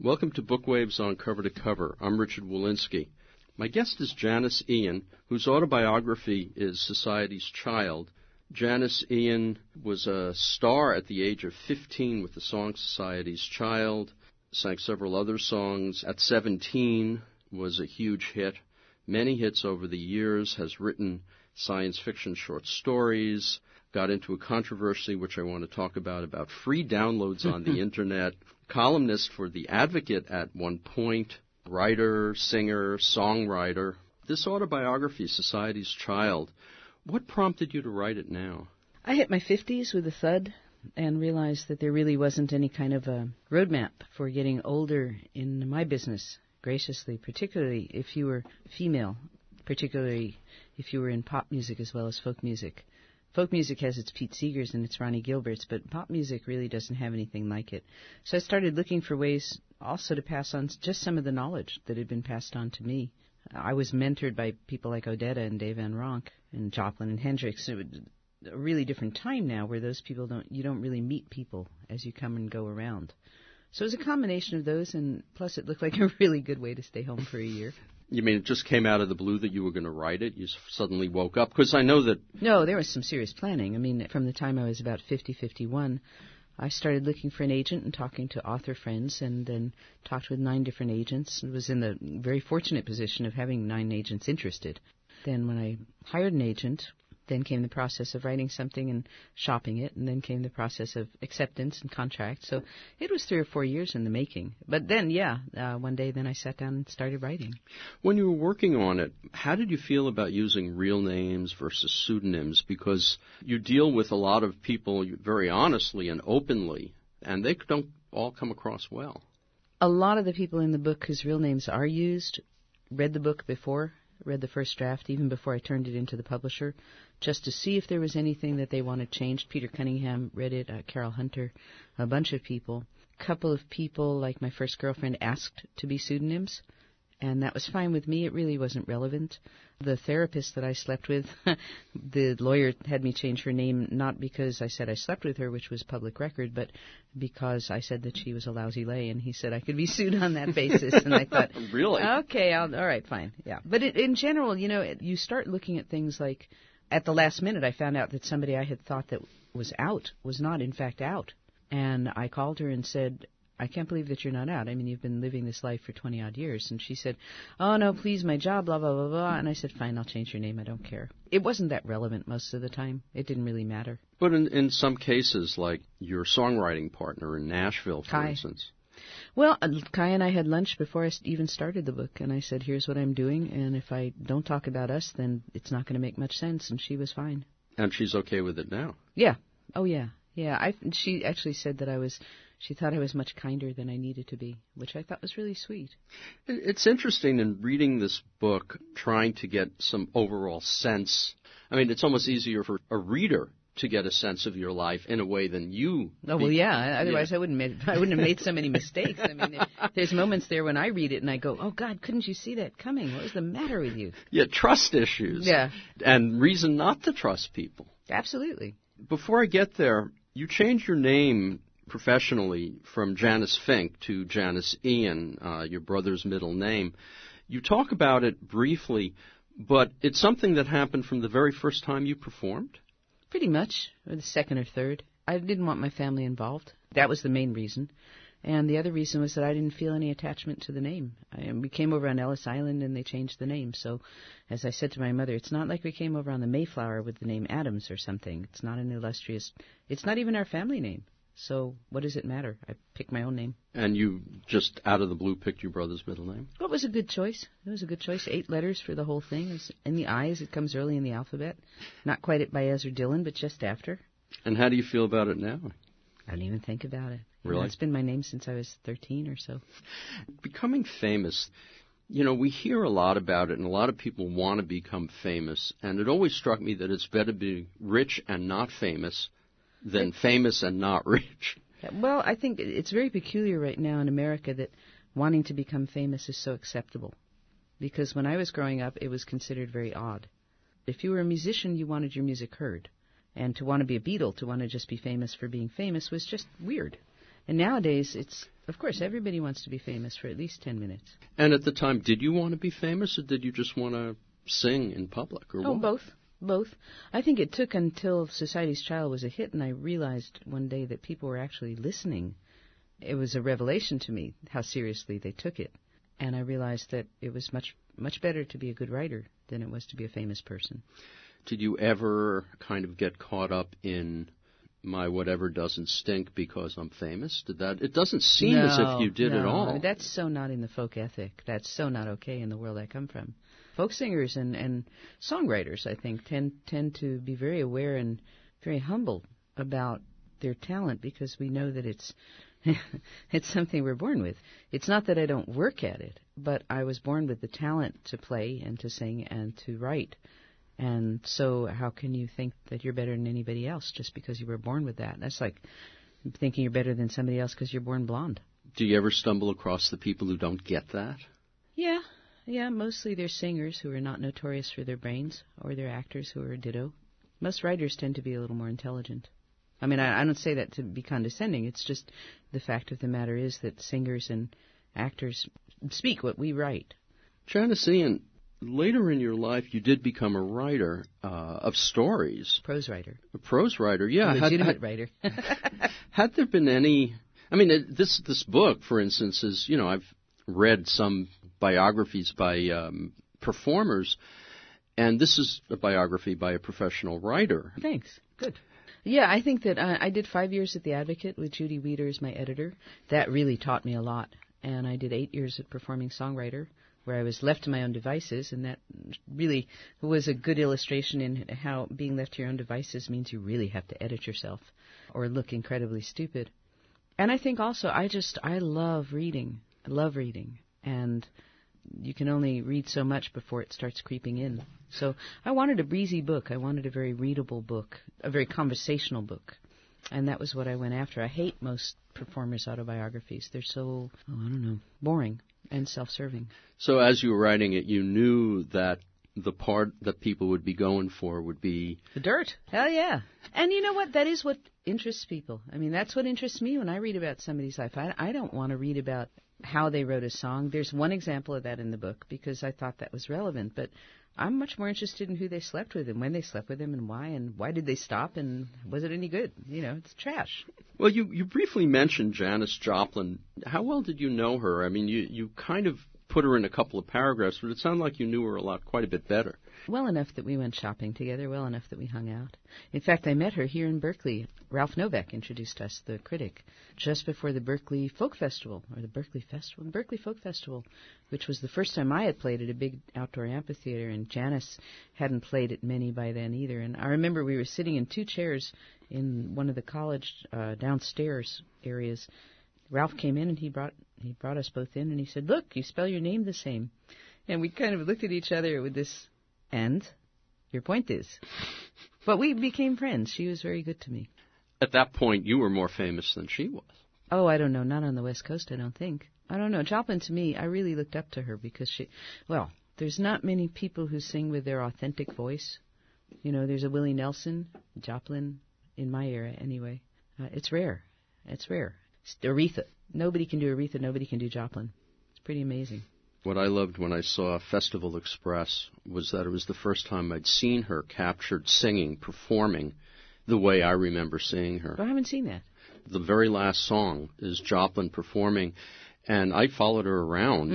Welcome to Bookwaves on Cover to Cover. I'm Richard Walensky. My guest is Janis Ian, whose autobiography is Society's Child. Janis Ian was a star at the age of 15 with the song Society's Child, sang several other songs. At 17, was a huge hit. Many hits over the years, has written science fiction short stories, got into a controversy, which I want to talk about free downloads on the Internet, columnist for The Advocate at one point, writer, singer, songwriter. This autobiography, Society's Child, what prompted you to write it now? I hit my 50s with a thud and realized that there really wasn't any kind of a roadmap for getting older in my business, graciously, particularly if you were female, particularly if you were in pop music as well as folk music. Folk music has its Pete Seegers and its Ronnie Gilberts, but pop music really doesn't have anything like it. So I started looking for ways also to pass on just some of the knowledge that had been passed on to me. I was mentored by people like Odetta and Dave Van Ronk and Joplin and Hendrix. It was a really different time now where those people you don't really meet people as you come and go around. So it was a combination of those, and plus it looked like a really good way to stay home for a year. You mean it just came out of the blue that you were going to write it? You suddenly woke up? Because I know that... No, there was some serious planning. I mean, from the time I was about 51, I started looking for an agent and talking to author friends, and then talked with 9 different agents and was in the very fortunate position of having 9 agents interested. Then when I hired an agent, then came the process of writing something and shopping it, and then came the process of acceptance and contract. So it was 3 or 4 years in the making. But then, one day then I sat down and started writing. When you were working on it, how did you feel about using real names versus pseudonyms? Because you deal with a lot of people very honestly and openly, and they don't all come across well. A lot of the people in the book whose real names are used read the book before, read the first draft, even before I turned it into the publisher, just to see if there was anything that they wanted changed. Peter Cunningham read it, Carol Hunter, a bunch of people. A couple of people, like my first girlfriend, asked to be pseudonyms, and that was fine with me. It really wasn't relevant. The therapist that I slept with, the lawyer had me change her name, not because I said I slept with her, which was public record, but because I said that she was a lousy lay, and he said I could be sued on that basis. And I thought, really? Okay, all right, fine, yeah. But in general, you start looking at things like, at the last minute, I found out that somebody I had thought that was out was not, in fact, out. And I called her and said, I can't believe that you're not out. I mean, you've been living this life for 20-odd years. And she said, oh, no, please, my job, blah, blah, blah, blah. And I said, fine, I'll change your name. I don't care. It wasn't that relevant most of the time. It didn't really matter. But in some cases, like your songwriting partner in Nashville, for instance. Well, Kai and I had lunch before I even started the book, and I said, here's what I'm doing, and if I don't talk about us, then it's not going to make much sense, and she was fine. And she's okay with it now? Yeah. Oh, yeah. Yeah, she actually said that she thought I was much kinder than I needed to be, which I thought was really sweet. It's interesting in reading this book, trying to get some overall sense. I mean, it's almost easier for a reader to get a sense of your life in a way than you. Oh, well, yeah. Otherwise, I wouldn't have made so many mistakes. I mean, there's moments there when I read it and I go, oh, God, couldn't you see that coming? What was the matter with you? Yeah, trust issues. Yeah. And reason not to trust people. Absolutely. Before I get there, you changed your name professionally from Janis Fink to Janis Ian, your brother's middle name. You talk about it briefly, but it's something that happened from the very first time you performed? Pretty much, or the second or third. I didn't want my family involved. That was the main reason. And the other reason was that I didn't feel any attachment to the name. We came over on Ellis Island and they changed the name. So, as I said to my mother, it's not like we came over on the Mayflower with the name Adams or something. It's not an illustrious, it's not even our family name. So what does it matter? I picked my own name. And you just out of the blue picked your brother's middle name? Well, it was a good choice. It was a good choice. 8 letters for the whole thing. It was in the I's. It comes early in the alphabet. Not quite at Baez or Dillon, but just after. And how do you feel about it now? I don't even think about it. Really? It's been my name since I was 13 or so. Becoming famous, we hear a lot about it, and a lot of people want to become famous. And it always struck me that it's better to be rich and not famous than famous and not rich. Well, I think it's very peculiar right now in America that wanting to become famous is so acceptable. Because when I was growing up, it was considered very odd. If you were a musician, you wanted your music heard. And to want to be a Beatle, to want to just be famous for being famous, was just weird. And nowadays, Of course, everybody wants to be famous for at least 10 minutes. And at the time, did you want to be famous, or did you just want to sing in public, or what? Both. I think it took until Society's Child was a hit, and I realized one day that people were actually listening. It was a revelation to me how seriously they took it. And I realized that it was much better to be a good writer than it was to be a famous person. Did you ever kind of get caught up in my whatever doesn't stink because I'm famous? It doesn't seem as if you did at all. That's so not in the folk ethic. That's so not okay in the world I come from. Folk singers and songwriters, I think, tend to be very aware and very humble about their talent, because we know that it's something we're born with. It's not that I don't work at it, but I was born with the talent to play and to sing and to write. And so how can you think that you're better than anybody else just because you were born with that? That's like thinking you're better than somebody else because you're born blonde. Do you ever stumble across the people who don't get that? Yeah, mostly they're singers who are not notorious for their brains, or they're actors who are ditto. Most writers tend to be a little more intelligent. I mean, I don't say that to be condescending. It's just the fact of the matter is that singers and actors speak what we write. Janice Ian, later in your life, you did become a writer of stories. Prose writer. A prose writer, yeah. A legitimate writer. Had there been any... I mean, this book, for instance, is, I've read some biographies by performers, and this is a biography by a professional writer. Thanks. Good. Yeah, I think that I did 5 years at The Advocate with Judy Wieder as my editor. That really taught me a lot. And I did 8 years at Performing Songwriter, where I was left to my own devices, and that really was a good illustration in how being left to your own devices means you really have to edit yourself or look incredibly stupid. And I think also I love reading. I love reading. And you can only read so much before it starts creeping in. So I wanted a breezy book. I wanted a very readable book, a very conversational book. And that was what I went after. I hate most performers' autobiographies. They're so, boring and self-serving. So as you were writing it, you knew that the part that people would be going for would be... the dirt. Hell yeah. And you know what? That is what interests people. I mean, that's what interests me when I read about somebody's life. I don't want to read about how they wrote a song. There's one example of that in the book because I thought that was relevant. But I'm much more interested in who they slept with and when they slept with them and why did they stop and was it any good? It's trash. Well, you briefly mentioned Janis Joplin. How well did you know her? I mean, you kind of put her in a couple of paragraphs, but it sounded like you knew her quite a bit better. Well enough that we went shopping together, well enough that we hung out. In fact, I met her here in Berkeley. Ralph Novak introduced us, the critic, just before the Berkeley Folk Festival, or the Berkeley Folk Festival, which was the first time I had played at a big outdoor amphitheater, and Janis hadn't played at many by then either. And I remember we were sitting in 2 chairs in one of the college downstairs areas. Ralph came in and he brought us both in and he said, "Look, you spell your name the same." And we kind of looked at each other with this, "And your point is." But we became friends. She was very good to me. At that point, you were more famous than she was. Oh, I don't know. Not on the West Coast, I don't think. I don't know. Joplin, to me, I really looked up to her because there's not many people who sing with their authentic voice. There's a Willie Nelson, Joplin, in my era anyway. It's rare. Aretha. Nobody can do Aretha. Nobody can do Joplin. It's pretty amazing. What I loved when I saw Festival Express was that it was the first time I'd seen her captured singing, performing the way I remember seeing her. I haven't seen that. The very last song is Joplin performing, and I followed her around,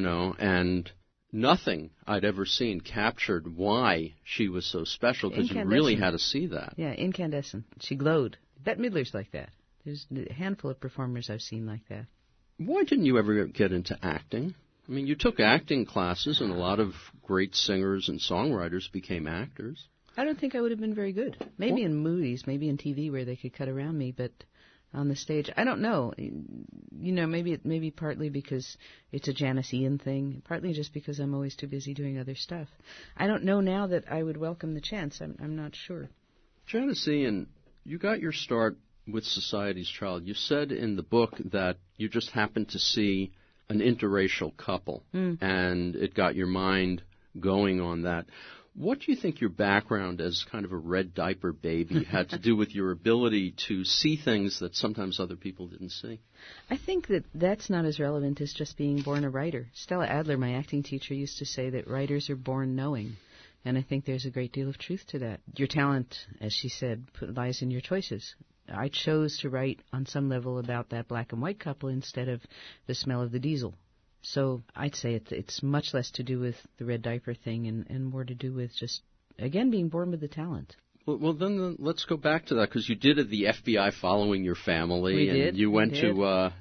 and nothing I'd ever seen captured why she was so special, because you really had to see that. Yeah, incandescent. She glowed. Bette Midler's like that. There's a handful of performers I've seen like that. Why didn't you ever get into acting? I mean, you took acting classes, and a lot of great singers and songwriters became actors. I don't think I would have been very good. Maybe in movies, maybe in TV where they could cut around me, but on the stage, I don't know. Maybe partly because it's a Janis Ian thing, partly just because I'm always too busy doing other stuff. I don't know now that I would welcome the chance. I'm not sure. Janis Ian, you got your start with Society's Child. You said in the book that you just happened to see an interracial couple, and it got your mind going on that. What do you think your background as kind of a red diaper baby had to do with your ability to see things that sometimes other people didn't see? I think that that's not as relevant as just being born a writer. Stella Adler, my acting teacher, used to say that writers are born knowing. And I think there's a great deal of truth to that. Your talent, as she said, lies in your choices. I chose to write on some level about that black and white couple instead of the smell of the diesel. So I'd say it's much less to do with the red diaper thing and more to do with just, again, being born with the talent. Well, then let's go back to that, because you did the FBI following your family. We did. You went to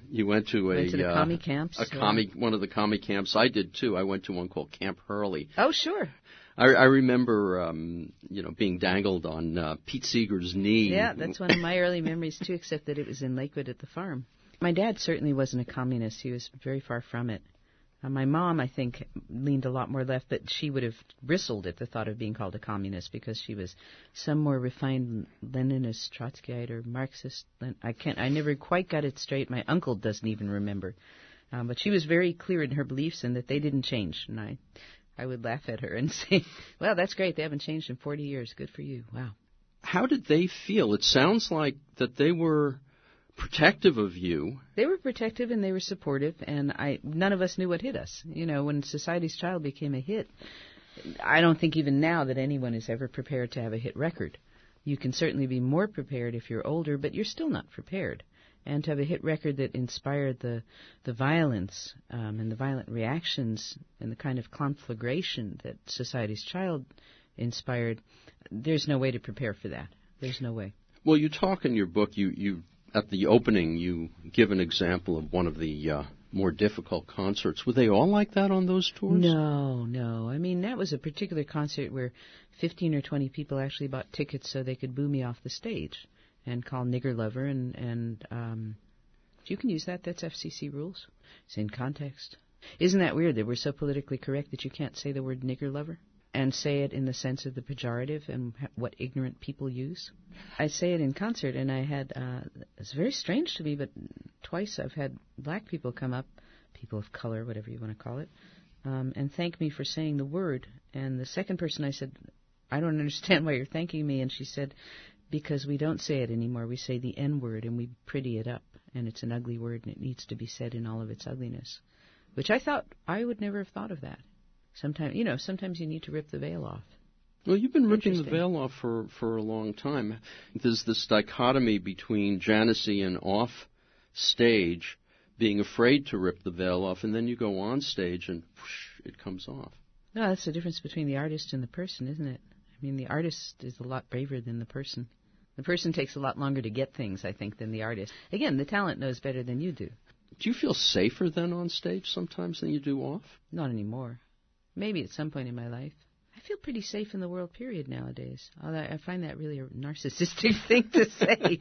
the commie camps. One of the commie camps. I did too. I went to one called Camp Hurley. Oh, sure. I remember, being dangled on Pete Seeger's knee. Yeah, that's one of my early memories too, except that it was in Lakewood at the farm. My dad certainly wasn't a communist. He was very far from it. My mom, I think, leaned a lot more left, but she would have bristled at the thought of being called a communist because she was some more refined Leninist, Trotskyite, or Marxist. I never quite got it straight. My uncle doesn't even remember. But she was very clear in her beliefs and that they didn't change. And I would laugh at her and say, well, that's great. They haven't changed in 40 years. Good for you. Wow. How did they feel? It sounds like that they were protective of you. They were protective and they were supportive, and none of us knew what hit us. When Society's Child became a hit, I don't think even now that anyone is ever prepared to have a hit record. You can certainly be more prepared if you're older, but you're still not prepared. And to have a hit record that inspired the violence and the violent reactions and the kind of conflagration that Society's Child inspired, there's no way to prepare for that. There's no way. Well, you talk in your book, you at the opening, you give an example of one of the more difficult concerts. Were they all like that on those tours? No. I mean, that was a particular concert where 15 or 20 people actually bought tickets so they could boo me off the stage and call nigger lover, and you can use that. That's FCC rules. It's in context. Isn't that weird that we're so politically correct that you can't say the word nigger lover and say it in the sense of the pejorative and what ignorant people use? I say it in concert, and I had, it's very strange to me, but twice I've had black people come up, people of color, whatever you want to call it, and thank me for saying the word. And the second person, I said, I don't understand why you're thanking me. And she said, because we don't say it anymore. We say the N-word and we pretty it up. And it's an ugly word and it needs to be said in all of its ugliness. Which I thought, I would never have thought of that. Sometimes you need to rip the veil off. Well, you've been ripping the veil off for a long time. There's this dichotomy between Janis Ian off stage being afraid to rip the veil off, and then you go on stage and whoosh, it comes off. No, that's the difference between the artist and the person, isn't it? I mean, the artist is a lot braver than the person. The person takes a lot longer to get things, I think, than the artist. Again, the talent knows better than you do. Do you feel safer then on stage sometimes than you do off? Not anymore. Maybe at some point in my life. I feel pretty safe in the world, period, nowadays. I find that really a narcissistic thing to say.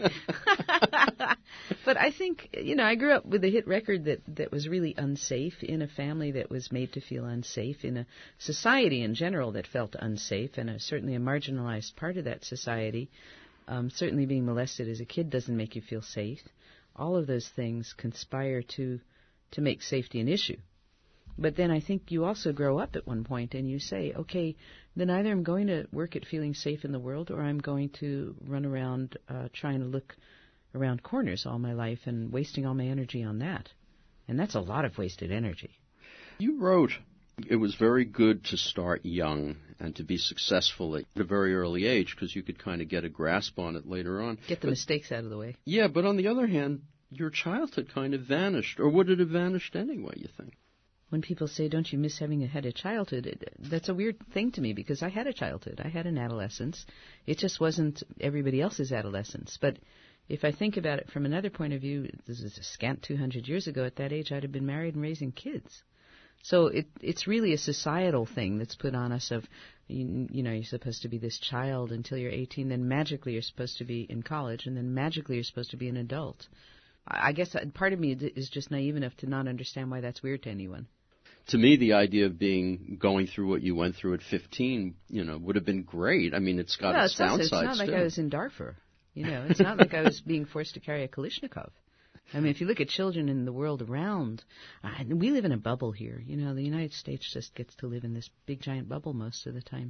But I think, I grew up with a hit record that was really unsafe, in a family that was made to feel unsafe, in a society in general that felt unsafe, and certainly a marginalized part of that society. Certainly being molested as a kid doesn't make you feel safe. All of those things conspire to make safety an issue. But then I think you also grow up at one point and you say, okay, then either I'm going to work at feeling safe in the world or I'm going to run around trying to look around corners all my life and wasting all my energy on that. And that's a lot of wasted energy. You wrote, it was very good to start young and to be successful at a very early age because you could kind of get a grasp on it later on. Get the mistakes out of the way. Yeah, but on the other hand, your childhood kind of vanished. Or would it have vanished anyway, you think? When people say, don't you miss having had a childhood, that's a weird thing to me because I had a childhood. I had an adolescence. It just wasn't everybody else's adolescence. But if I think about it from another point of view, this is a scant 200 years ago. At that age, I'd have been married and raising kids. So it's really a societal thing that's put on us of, you're supposed to be this child until you're 18, then magically you're supposed to be in college, and then magically you're supposed to be an adult. I guess part of me is just naive enough to not understand why that's weird to anyone. To me, the idea of going through what you went through at 15, would have been great. I mean, it's got its downsides, it's not too. like I was in Darfur. It's not like I was being forced to carry a Kalashnikov. I mean, if you look at children in the world around, we live in a bubble here. The United States just gets to live in this big, giant bubble most of the time.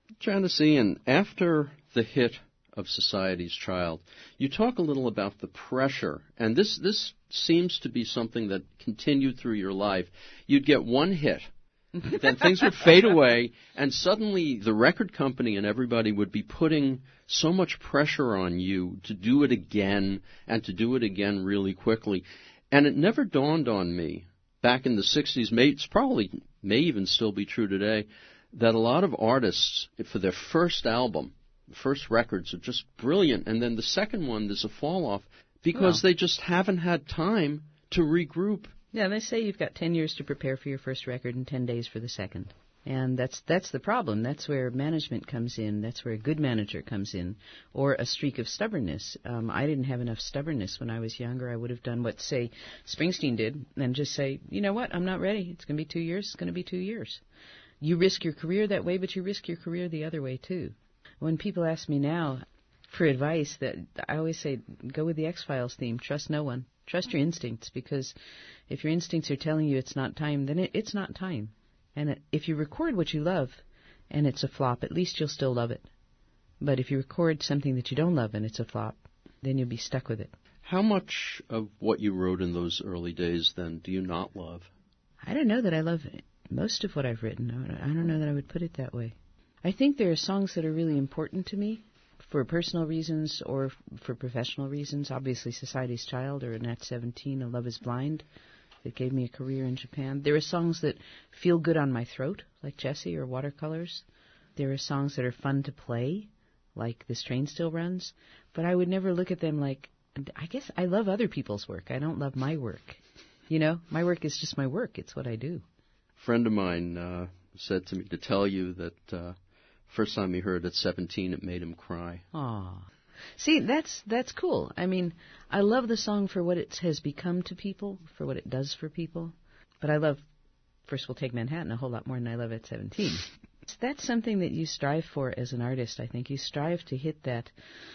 Janice Ian, after the hit of Society's Child, you talk a little about the pressure, and this seems to be something that continued through your life. You'd get one hit, then things would fade away, and suddenly the record company and everybody would be putting so much pressure on you to do it again, and to do it again really quickly. And it never dawned on me, back in the 60s, may even still be true today, that a lot of artists, for their first album, first records are just brilliant, and then the second one, there's a fall-off, because they just haven't had time to regroup. Yeah, they say you've got 10 years to prepare for your first record and 10 days for the second. And that's the problem. That's where management comes in. That's where a good manager comes in, or a streak of stubbornness. I didn't have enough stubbornness when I was younger. I would have done what, say, Springsteen did, and just say, you know what, I'm not ready. It's going to be 2 years. It's going to be 2 years. You risk your career that way, but you risk your career the other way, too. When people ask me now for advice, that I always say, go with the X-Files theme. Trust no one. Trust your instincts, because if your instincts are telling you it's not time, then it's not time. And if you record what you love and it's a flop, at least you'll still love it. But if you record something that you don't love and it's a flop, then you'll be stuck with it. How much of what you wrote in those early days, then, do you not love? I don't know that I love most of what I've written. I don't know that I would put it that way. I think there are songs that are really important to me for personal reasons or for professional reasons. Obviously, Society's Child, or Nat 17, A Love is Blind. It gave me a career in Japan. There are songs that feel good on my throat, like Jessie or Watercolors. There are songs that are fun to play, like This Train Still Runs. But I would never look at them like, I guess I love other people's work. I don't love my work. You know, my work is just my work. It's what I do. A friend of mine said to me to tell you that first time he heard it at 17, it made him cry. Aww. See, that's cool. I mean, I love the song for what it has become to people, for what it does for people. But I love First We'll Take Manhattan a whole lot more than I love at 17. That's something that you strive for as an artist, I think. You strive to hit that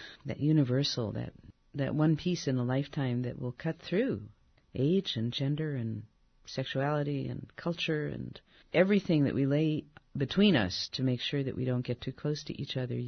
universal, that one piece in a lifetime that will cut through age and gender and sexuality and culture and everything that we lay between us to make sure that we don't get too close to each other.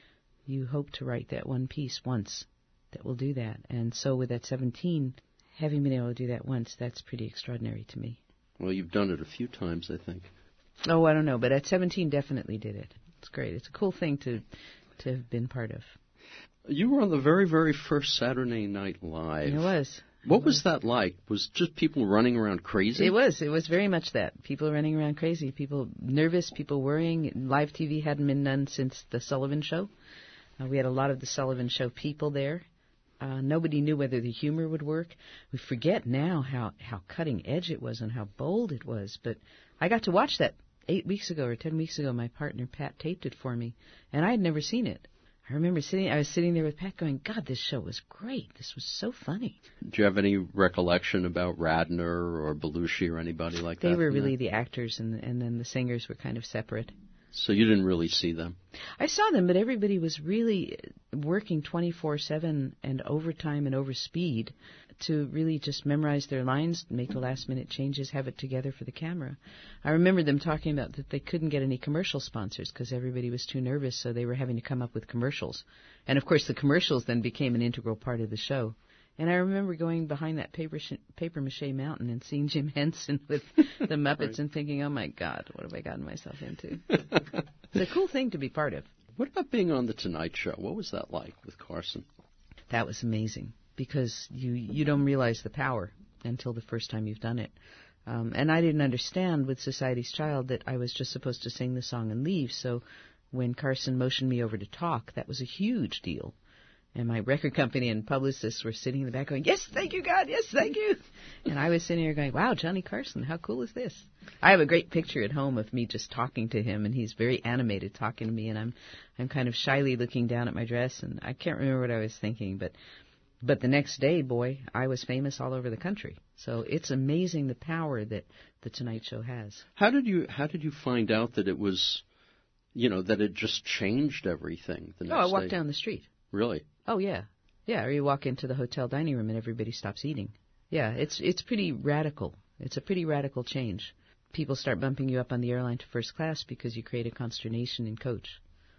You hope to write that one piece once that will do that. And so with that 17, having been able to do that once, that's pretty extraordinary to me. Well, you've done it a few times, I think. Oh, I don't know, but at 17 definitely did it. It's great. It's a cool thing to have been part of. You were on the very, very first Saturday Night Live. It was. What was that like? Was just people running around crazy? It was. It was very much that. People running around crazy, people nervous, people worrying. Live TV hadn't been done since The Sullivan Show. We had a lot of The Sullivan Show people there. Nobody knew whether the humor would work. We forget now how cutting edge it was and how bold it was. But I got to watch that 8 weeks ago or 10 weeks ago. My partner, Pat, taped it for me, and I had never seen it. I remember I was sitting there with Pat going, God, this show was great. This was so funny. Do you have any recollection about Radner or Belushi or anybody like that? They were really the actors, and then the singers were kind of separate. So you didn't really see them? I saw them, but everybody was really working 24/7 and overtime and over speed to really just memorize their lines, make the last-minute changes, have it together for the camera. I remember them talking about that they couldn't get any commercial sponsors because everybody was too nervous, so they were having to come up with commercials. And, of course, the commercials then became an integral part of the show. And I remember going behind that papier-mâché mountain and seeing Jim Henson with the Muppets right. And thinking, oh, my God, what have I gotten myself into? It's a cool thing to be part of. What about being on The Tonight Show? What was that like with Carson? That was amazing because you don't realize the power until the first time you've done it. And I didn't understand with Society's Child that I was just supposed to sing the song and leave. So when Carson motioned me over to talk, that was a huge deal. And my record company and publicists were sitting in the back going, yes, thank you, God, yes, thank you. And I was sitting here going, wow, Johnny Carson, how cool is this? I have a great picture at home of me just talking to him, and he's very animated talking to me, and I'm kind of shyly looking down at my dress, and I can't remember what I was thinking, but the next day, boy, I was famous all over the country. So it's amazing the power that The Tonight Show has. How did you find out that it was, that it just changed everything the next day? I walked down the street. Really? Oh, yeah. Yeah, or you walk into the hotel dining room and everybody stops eating. Yeah, it's pretty radical. It's a pretty radical change. People start bumping you up on the airline to first class because you create a consternation in coach.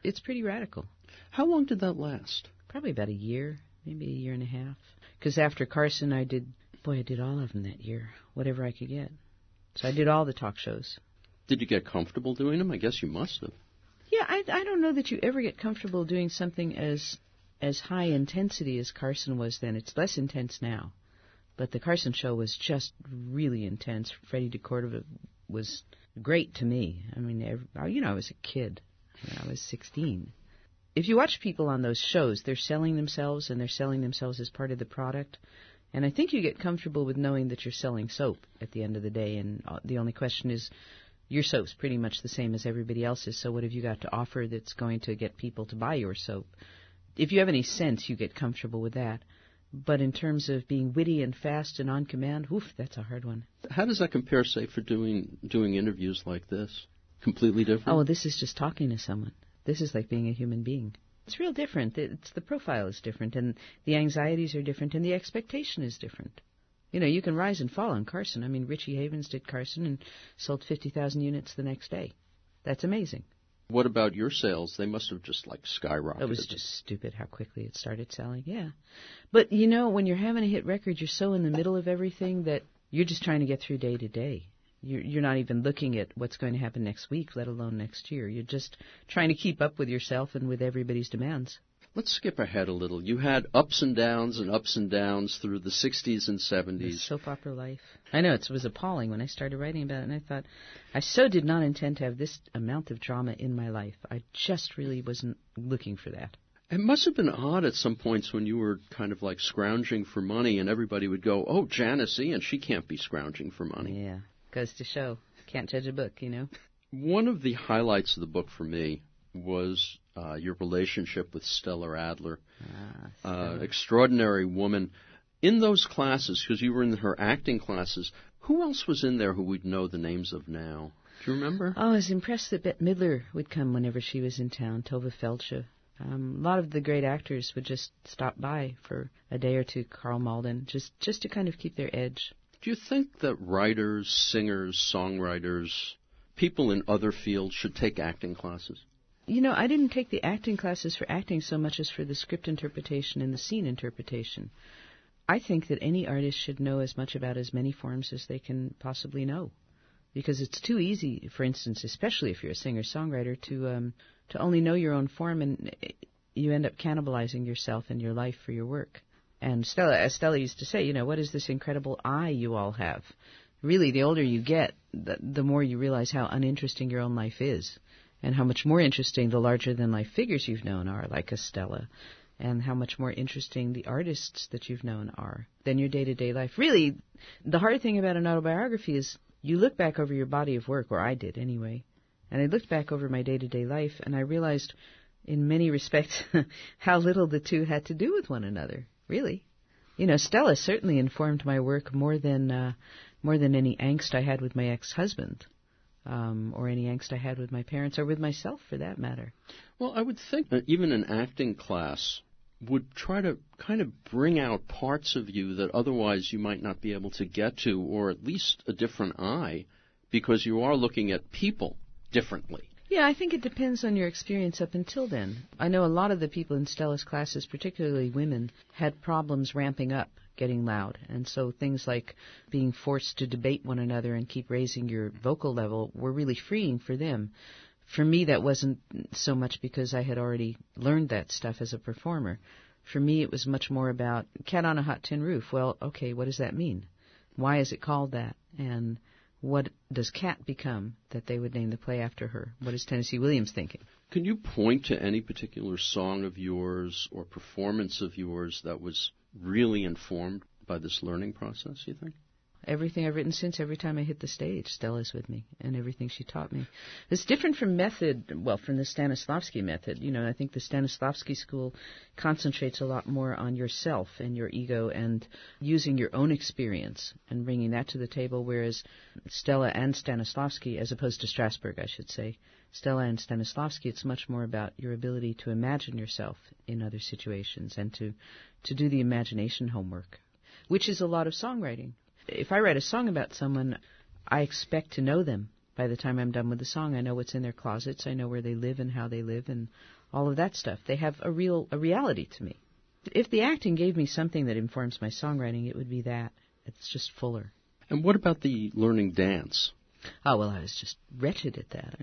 it's pretty radical. How long did that last? Probably about a year, maybe a year and a half. Because after Carson, I did all of them that year, whatever I could get. So I did all the talk shows. Did you get comfortable doing them? I guess you must have. Yeah, I don't know that you ever get comfortable doing something as high intensity as Carson was then. It's less intense now. But the Carson show was just really intense. Freddie DeCordova was great to me. I mean, I was a kid. I was 16. If you watch people on those shows, they're selling themselves, and they're selling themselves as part of the product. And I think you get comfortable with knowing that you're selling soap at the end of the day, and the only question is, your soap's pretty much the same as everybody else's, so what have you got to offer that's going to get people to buy your soap? If you have any sense, you get comfortable with that. But in terms of being witty and fast and on command, that's a hard one. How does that compare, say, for doing interviews like this? Completely different? Oh, well, this is just talking to someone. This is like being a human being. It's real different. The profile is different, and the anxieties are different, and the expectation is different. You know, you can rise and fall on Carson. I mean, Richie Havens did Carson and sold 50,000 units the next day. That's amazing. What about your sales? They must have just, skyrocketed. It was just stupid how quickly it started selling, yeah. But, you know, when you're having a hit record, you're so in the middle of everything that you're just trying to get through day to day. You're not even looking at what's going to happen next week, let alone next year. You're just trying to keep up with yourself and with everybody's demands. Let's skip ahead a little. You had ups and downs through the 60s and 70s. The soap opera life. I know, it was appalling when I started writing about it, and I thought, I so did not intend to have this amount of drama in my life. I just really wasn't looking for that. It must have been odd at some points when you were kind of like scrounging for money, and everybody would go, oh, Janice Ian, she can't be scrounging for money. Yeah, goes to show. Can't judge a book, you know. One of the highlights of the book for me was your relationship with Stella Adler. Stella. Extraordinary woman. In those classes, because you were in her acting classes, who else was in there who we'd know the names of now? Do you remember? Oh, I was impressed that Bette Midler would come whenever she was in town, Tova Feldsche. A lot of the great actors would just stop by for a day or two, Carl Malden, just to kind of keep their edge. Do you think that writers, singers, songwriters, people in other fields should take acting classes? You know, I didn't take the acting classes for acting so much as for the script interpretation and the scene interpretation. I think that any artist should know as much about as many forms as they can possibly know. Because it's too easy, for instance, especially if you're a singer-songwriter, to only know your own form, and you end up cannibalizing yourself and your life for your work. And as Stella used to say, you know, what is this incredible eye you all have? Really, the older you get, the more you realize how uninteresting your own life is. And how much more interesting the larger-than-life figures you've known are, like a Stella, and how much more interesting the artists that you've known are than your day-to-day life. Really, the hard thing about an autobiography is you look back over your body of work, or I did anyway, and I looked back over my day-to-day life, and I realized in many respects how little the two had to do with one another, really. You know, Stella certainly informed my work more than any angst I had with my ex-husband. Or any angst I had with my parents, or with myself, for that matter. Well, I would think that even an acting class would try to kind of bring out parts of you that otherwise you might not be able to get to, or at least a different eye, because you are looking at people differently. Yeah, I think it depends on your experience up until then. I know a lot of the people in Stella's classes, particularly women, had problems ramping up, getting loud. And so things like being forced to debate one another and keep raising your vocal level were really freeing for them. For me, that wasn't so much because I had already learned that stuff as a performer. For me, it was much more about Cat on a Hot Tin Roof. Well, okay, what does that mean? Why is it called that? And what does Cat become that they would name the play after her? What is Tennessee Williams thinking? Can you point to any particular song of yours or performance of yours that was really informed by this learning process, you think? Everything I've written since, every time I hit the stage, Stella's with me, and everything she taught me. It's different from from the Stanislavski method. You know, I think the Stanislavski school concentrates a lot more on yourself and your ego and using your own experience and bringing that to the table, whereas Stella and Stanislavski, as opposed to Strasberg, I should say, Stella and Stanislavski, it's much more about your ability to imagine yourself in other situations and to do the imagination homework, which is a lot of songwriting. If I write a song about someone, I expect to know them. By the time I'm done with the song, I know what's in their closets, I know where they live and how they live and all of that stuff. They have a reality to me. If the acting gave me something that informs my songwriting, it would be that. It's just fuller. And what about the learning dance? Oh, well, I was just wretched at that.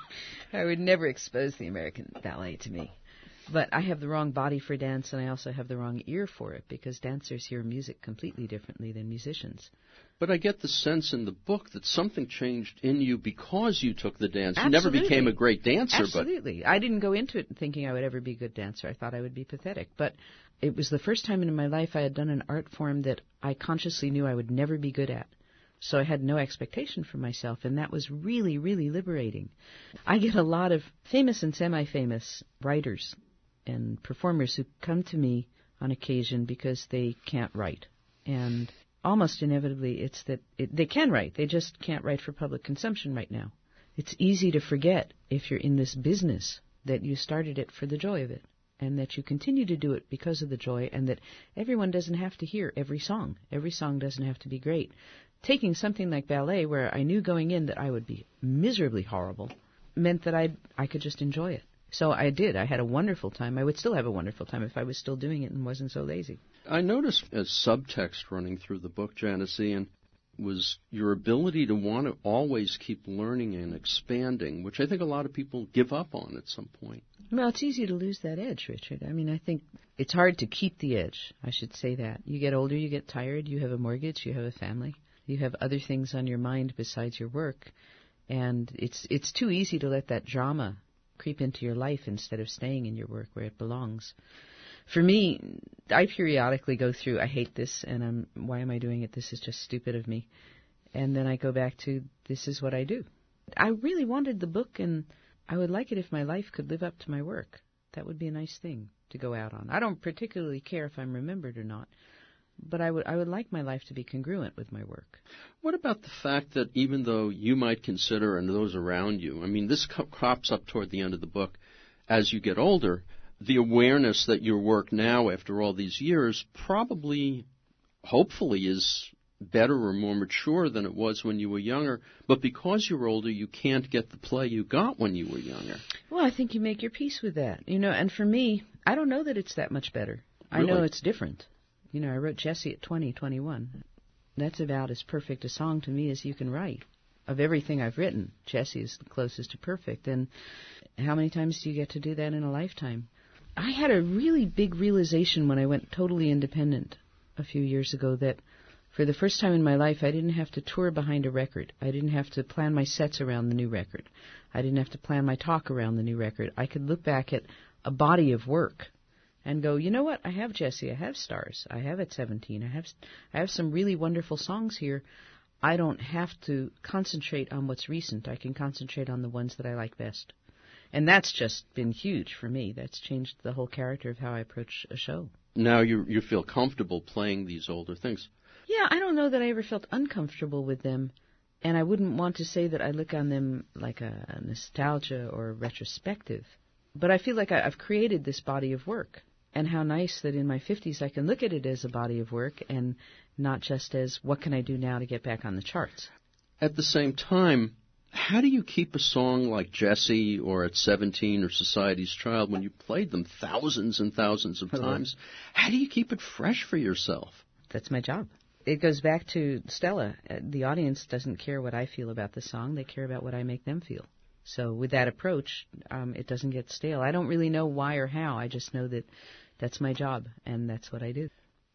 I would never expose the American ballet to me. But I have the wrong body for dance, and I also have the wrong ear for it, because dancers hear music completely differently than musicians. But I get the sense in the book that something changed in you because you took the dance. Absolutely. You never became a great dancer. Absolutely. I didn't go into it thinking I would ever be a good dancer. I thought I would be pathetic. But it was the first time in my life I had done an art form that I consciously knew I would never be good at. So I had no expectation for myself, and that was really, really liberating. I get a lot of famous and semi-famous writers and performers who come to me on occasion because they can't write. And almost inevitably it's that they can write, they just can't write for public consumption right now. It's easy to forget, if you're in this business, that you started it for the joy of it, and that you continue to do it because of the joy, and that everyone doesn't have to hear every song. Every song doesn't have to be great. Taking something like ballet, where I knew going in that I would be miserably horrible, meant that I could just enjoy it. So I did. I had a wonderful time. I would still have a wonderful time if I was still doing it and wasn't so lazy. I noticed a subtext running through the book, Janice Ian, was your ability to want to always keep learning and expanding, which I think a lot of people give up on at some point. Well, it's easy to lose that edge, Richard. I mean, I think it's hard to keep the edge. I should say that. You get older, you get tired, you have a mortgage, you have a family, you have other things on your mind besides your work, and it's too easy to let that drama creep into your life instead of staying in your work where it belongs. For me, I periodically go through, I hate this, and why am I doing it? This is just stupid of me. And then I go back to, this is what I do. I really wanted the book, and I would like it if my life could live up to my work. That would be a nice thing to go out on. I don't particularly care if I'm remembered or not, but I would like my life to be congruent with my work. What about the fact that even though you might consider, and those around you, I mean, this crops up toward the end of the book, as you get older, the awareness that your work now, after all these years, probably, hopefully, is better or more mature than it was when you were younger, but because you're older, you can't get the play you got when you were younger. Well, I think you make your peace with that. And for me, I don't know that it's that much better. Really? I know it's different. I wrote Jessie at 20, 21. That's about as perfect a song to me as you can write. Of everything I've written, Jessie is the closest to perfect. And how many times do you get to do that in a lifetime? I had a really big realization when I went totally independent a few years ago that for the first time in my life, I didn't have to tour behind a record. I didn't have to plan my sets around the new record. I didn't have to plan my talk around the new record. I could look back at a body of work and go, you know what? I have Jessie. I have Stars. I have At 17. I have some really wonderful songs here. I don't have to concentrate on what's recent. I can concentrate on the ones that I like best. And that's just been huge for me. That's changed the whole character of how I approach a show. Now you feel comfortable playing these older things. Yeah, I don't know that I ever felt uncomfortable with them, and I wouldn't want to say that I look on them like a nostalgia or retrospective. But I feel like I've created this body of work, and how nice that in my 50s I can look at it as a body of work and not just as, what can I do now to get back on the charts? At the same time, how do you keep a song like Jessie or At 17 or Society's Child, when you played them thousands and thousands of times, how do you keep it fresh for yourself? That's my job. It goes back to Stella. The audience doesn't care what I feel about the song. They care about what I make them feel. So with that approach, it doesn't get stale. I don't really know why or how. I just know that that's my job, and that's what I do.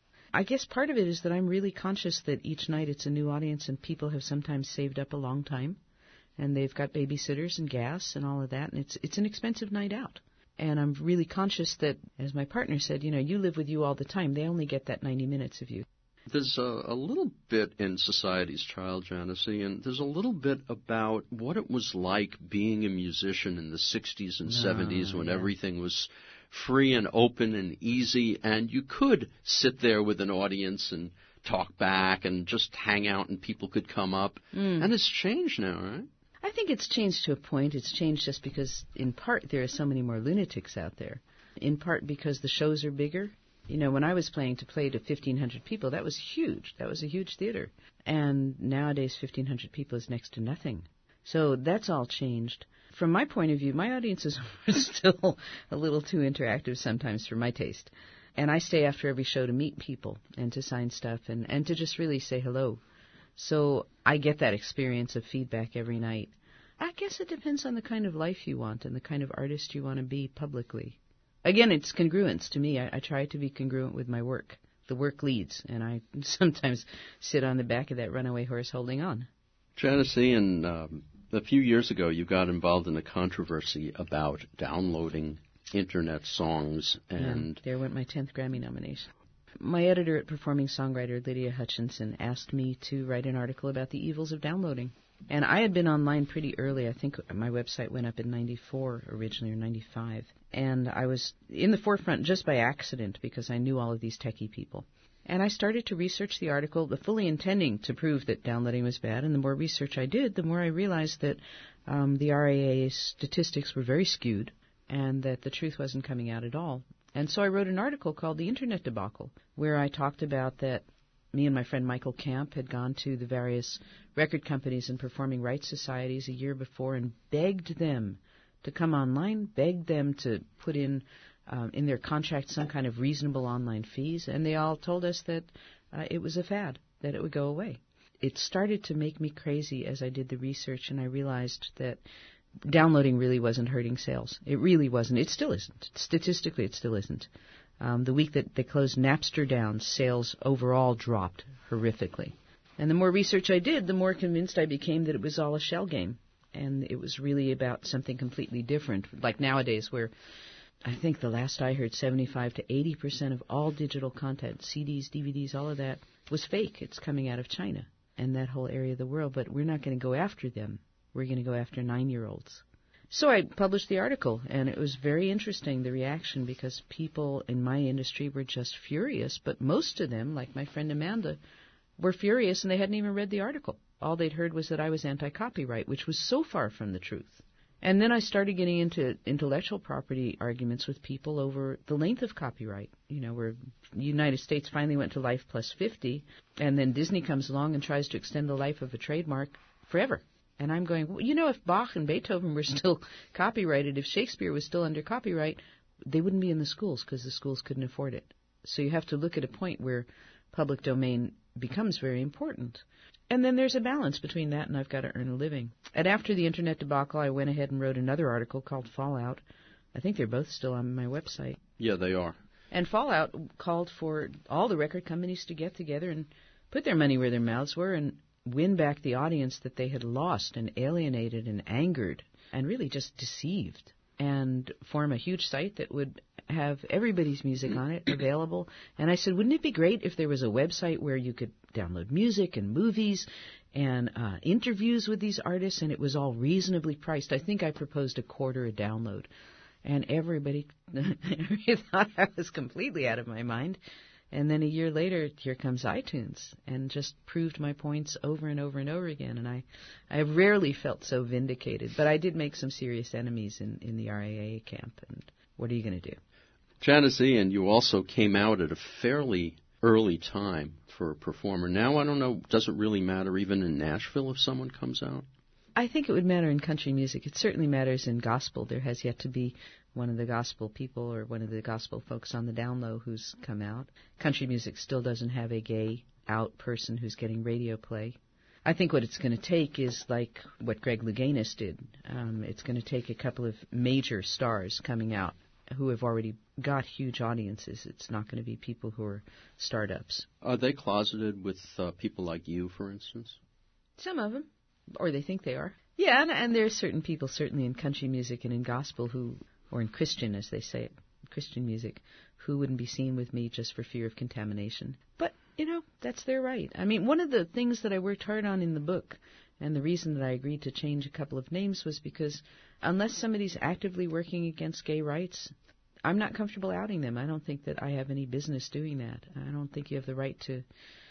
I guess part of it is that I'm really conscious that each night it's a new audience, and people have sometimes saved up a long time, and they've got babysitters and gas and all of that, and it's an expensive night out. And I'm really conscious that, as my partner said, you live with you all the time. They only get that 90 minutes of you. There's a little bit in Society's Child, Janice, and there's a little bit about what it was like being a musician in the 60s and 70s when everything was free and open and easy, and you could sit there with an audience and talk back and just hang out and people could come up. And it's changed now, right? I think it's changed to a point. It's changed just because, in part, there are so many more lunatics out there. In part because the shows are bigger. When I was playing to 1,500 people, that was huge. That was a huge theater. And nowadays, 1,500 people is next to nothing. So that's all changed. From my point of view, my audiences are still a little too interactive sometimes for my taste. And I stay after every show to meet people and to sign stuff and to just really say hello. So I get that experience of feedback every night. I guess it depends on the kind of life you want and the kind of artist you want to be publicly. Again, it's congruence to me. I try to be congruent with my work. The work leads, and I sometimes sit on the back of that runaway horse holding on. Janice Ian, a few years ago you got involved in a controversy about downloading Internet songs, and there went my 10th Grammy nomination. My editor at Performing Songwriter, Lydia Hutchinson, asked me to write an article about the evils of downloading. And I had been online pretty early. I think my website went up in 94 originally, or 95. And I was in the forefront just by accident because I knew all of these techie people. And I started to research the article, fully intending to prove that downloading was bad. And the more research I did, the more I realized that the RIAA statistics were very skewed and that the truth wasn't coming out at all. And so I wrote an article called The Internet Debacle, where I talked about that me and my friend Michael Camp had gone to the various record companies and performing rights societies a year before and begged them to come online, begged them to put in their contract some kind of reasonable online fees, and they all told us that it was a fad, that it would go away. It started to make me crazy as I did the research, and I realized that downloading really wasn't hurting sales. It really wasn't. It still isn't. Statistically, it still isn't. The week that they closed Napster down, sales overall dropped horrifically. And the more research I did, the more convinced I became that it was all a shell game. And it was really about something completely different. Like nowadays, where I think the last I heard, 75 to 80% of all digital content, CDs, DVDs, all of that, was fake. It's coming out of China and that whole area of the world. But we're not going to go after them. We're going to go after 9-year-olds. So I published the article, and it was very interesting, the reaction, because people in my industry were just furious. But most of them, like my friend Amanda, were furious, and they hadn't even read the article. All they'd heard was that I was anti-copyright, which was so far from the truth. And then I started getting into intellectual property arguments with people over the length of copyright. You know, where the United States finally went to life plus 50, and then Disney comes along and tries to extend the life of a trademark forever. And I'm going, well, you know, if Bach and Beethoven were still copyrighted, if Shakespeare was still under copyright, they wouldn't be in the schools because the schools couldn't afford it. So you have to look at a point where public domain becomes very important. And then there's a balance between that and I've got to earn a living. And after the Internet debacle, I went ahead and wrote another article called Fallout. I think they're both still on my website. Yeah, they are. And Fallout called for all the record companies to get together and put their money where their mouths were and win back the audience that they had lost and alienated and angered and really just deceived, and form a huge site that would have everybody's music on it available. And I said, wouldn't it be great if there was a website where you could download music and movies and interviews with these artists, and it was all reasonably priced? I think I proposed $0.25 a download, and everybody thought I was completely out of my mind. And then a year later, here comes iTunes, and just proved my points over and over and over again. And I have rarely felt so vindicated. But I did make some serious enemies in the RIAA camp. And what are you going to do? Janice Ian, you also came out at a fairly early time for a performer. Now, I don't know, does it really matter even in Nashville if someone comes out? I think it would matter in country music. It certainly matters in gospel. There has yet to be one of the gospel people or one of the gospel folks on the down low who's come out. Country music still doesn't have a gay out person who's getting radio play. I think what it's going to take is like what Greg Louganis did. It's going to take a couple of major stars coming out who have already got huge audiences. It's not going to be people who are startups. Are they closeted with people like you, for instance? Some of them, or they think they are. Yeah, and there are certain people, certainly in country music and in gospel who, or in Christian, as they say it, Christian music, who wouldn't be seen with me just for fear of contamination. But, you know, that's their right. I mean, one of the things that I worked hard on in the book, and the reason that I agreed to change a couple of names, was because unless somebody's actively working against gay rights, I'm not comfortable outing them. I don't think that I have any business doing that. I don't think you have the right to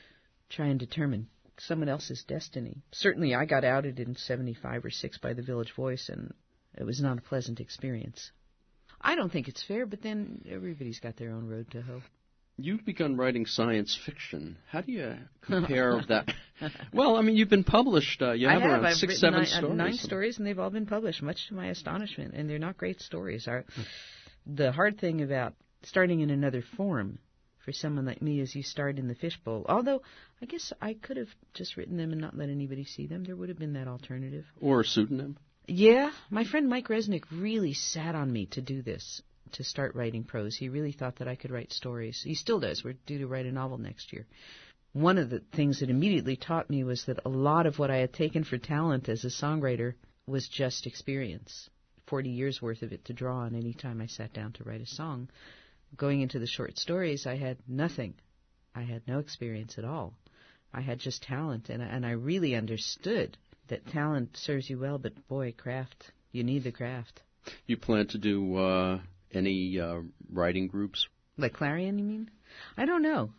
try and determine someone else's destiny. Certainly I got outed in 75 or 6 by the Village Voice, and it was not a pleasant experience. I don't think it's fair, but then everybody's got their own road to hoe. You've begun writing science fiction. How do you compare that? Well, I mean, you've been published. You have around I've 6, written 7 stories. 9 stories, and they've all been published, much to my astonishment. And they're not great stories. The hard thing about starting in another form for someone like me is you start in the fishbowl. Although, I guess I could have just written them and not let anybody see them. There would have been that alternative. Or a pseudonym. Yeah. My friend Mike Resnick really sat on me to do this, to start writing prose. He really thought that I could write stories. He still does. We're due to write a novel next year. One of the things that immediately taught me was that a lot of what I had taken for talent as a songwriter was just experience. 40 years worth of it to draw on any time I sat down to write a song. Going into the short stories, I had nothing. I had no experience at all. I had just talent, and I really understood that talent serves you well, but boy, craft, you need the craft. You plan to do any writing groups? Like Clarion, you mean? I don't know.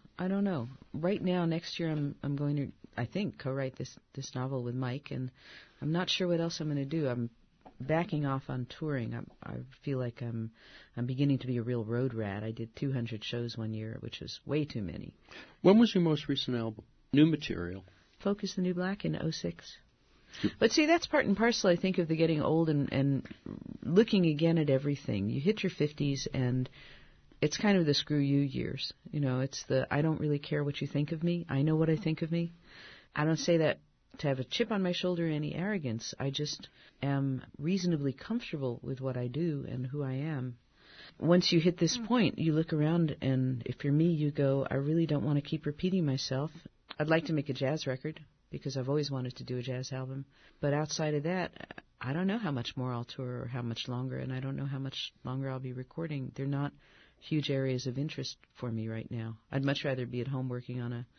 Right now, next year, I'm going to, I think, co-write this novel with Mike, and I'm not sure what else I'm going to do. I'm backing off on touring. I feel like I'm beginning to be a real road rat. I did 200 shows one year, which was way too many. When was your most recent album? New material? Focus the New Black in 2006. But see, that's part and parcel, I think, of the getting old and looking again at everything. You hit your 50s, and it's kind of the screw you years. You know, it's the I don't really care what you think of me. I know what I think of me. I don't say that to have a chip on my shoulder or any arrogance. I just am reasonably comfortable with what I do and who I am. Once you hit this point, you look around, and if you're me, you go, I really don't want to keep repeating myself. I'd like to make a jazz record, because I've always wanted to do a jazz album. But outside of that, I don't know how much more I'll tour or how much longer, and I don't know how much longer I'll be recording. They're not huge areas of interest for me right now. I'd much rather be at home working on a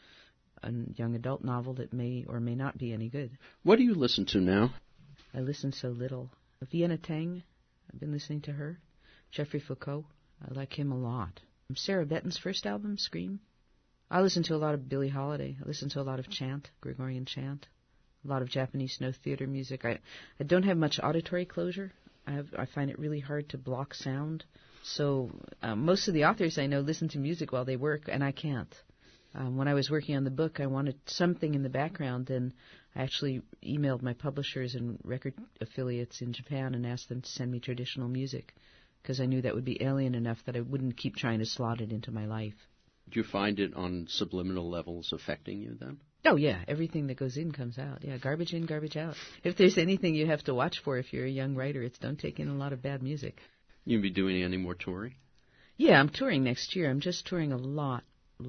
young adult novel that may or may not be any good. What do you listen to now? I listen so little. Vienna Teng, I've been listening to her. Jeffrey Foucault, I like him a lot. Sarah Benton's first album, Scream. I listen to a lot of Billie Holiday. I listen to a lot of chant, Gregorian chant, a lot of Japanese Snow theater music. I don't have much auditory closure. I find it really hard to block sound. So most of the authors I know listen to music while they work, and I can't. When I was working on the book, I wanted something in the background, and I actually emailed my publishers and record affiliates in Japan and asked them to send me traditional music, because I knew that would be alien enough that I wouldn't keep trying to slot it into my life. Do you find it on subliminal levels affecting you then? Oh, yeah. Everything that goes in comes out. Yeah, garbage in, garbage out. If there's anything you have to watch for if you're a young writer, it's don't take in a lot of bad music. You'll be doing any more touring? Yeah, I'm touring next year. I'm just touring a lot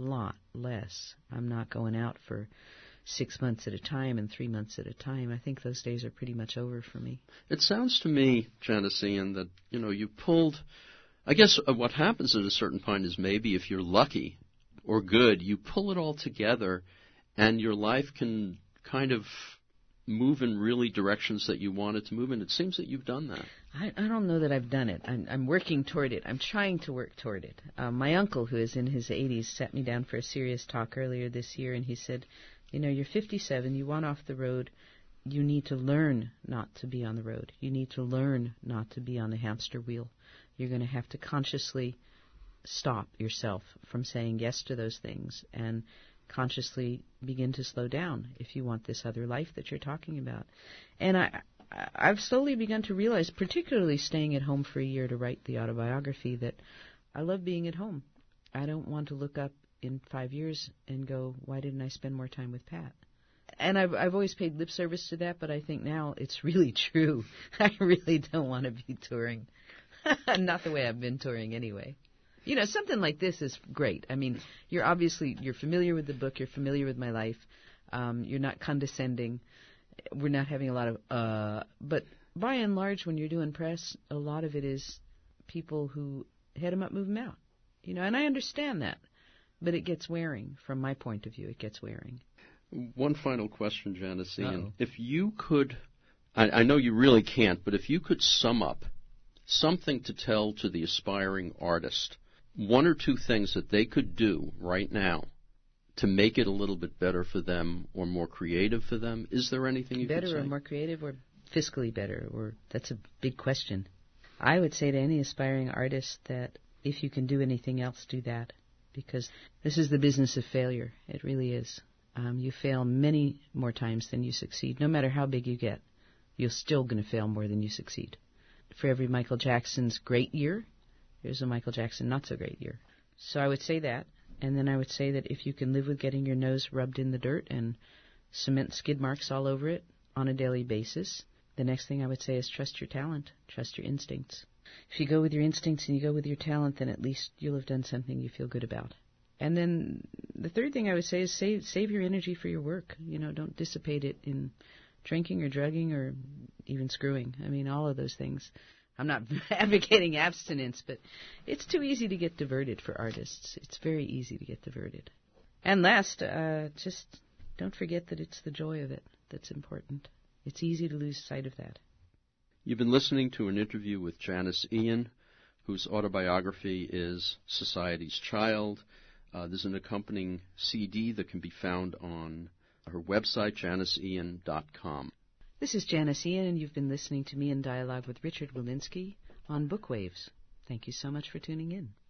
less. I'm not going out for 6 months at a time and 3 months at a time. I think those days are pretty much over for me. It sounds to me, Janice Ian, that, you pulled... I guess what happens at a certain point is maybe if you're lucky or good, you pull it all together and your life can kind of move in really directions that you want it to move in. It seems that you've done that. I don't know that I've done it. I'm working toward it. I'm trying to work toward it. My uncle, who is in his 80s, sat me down for a serious talk earlier this year, and he said, you're 57, you want off the road. You need to learn not to be on the road. You need to learn not to be on the hamster wheel. You're going to have to consciously stop yourself from saying yes to those things and consciously begin to slow down if you want this other life that you're talking about. And I've slowly begun to realize, particularly staying at home for a year to write the autobiography, that I love being at home. I don't want to look up in 5 years and go, why didn't I spend more time with Pat? And I've always paid lip service to that, but I think now it's really true. I really don't want to be touring. Not the way I've been touring anyway. Something like this is great. I mean, you're familiar with the book, you're familiar with my life, you're not condescending, we're not having a lot of, but by and large, when you're doing press, a lot of it is people who head them up, move them out. And I understand that, but it gets wearing. From my point of view, it gets wearing. One final question, Janice Ian. If you could, I know you really can't, but if you could sum up something to tell to the aspiring artist, one or two things that they could do right now to make it a little bit better for them or more creative for them, is there anything you could say? Better or more creative or fiscally better? Or that's a big question. I would say to any aspiring artist that if you can do anything else, do that. because this is the business of failure. It really is. You fail many more times than you succeed. No matter how big you get, you're still going to fail more than you succeed. For every Michael Jackson's great year, there's a Michael Jackson not-so-great year. So I would say that, and then I would say that if you can live with getting your nose rubbed in the dirt and cement skid marks all over it on a daily basis, the next thing I would say is trust your talent, trust your instincts. If you go with your instincts and you go with your talent, then at least you'll have done something you feel good about. And then the third thing I would say is save your energy for your work. Don't dissipate it in drinking or drugging or even screwing. I mean, all of those things. I'm not advocating abstinence, but it's too easy to get diverted for artists. It's very easy to get diverted. And last, just don't forget that it's the joy of it that's important. It's easy to lose sight of that. You've been listening to an interview with Janice Ian, whose autobiography is Society's Child. There's an accompanying CD that can be found on her website, janiceian.com. This is Janice Ian, and you've been listening to me in dialogue with Richard Wolinsky on Bookwaves. Thank you so much for tuning in.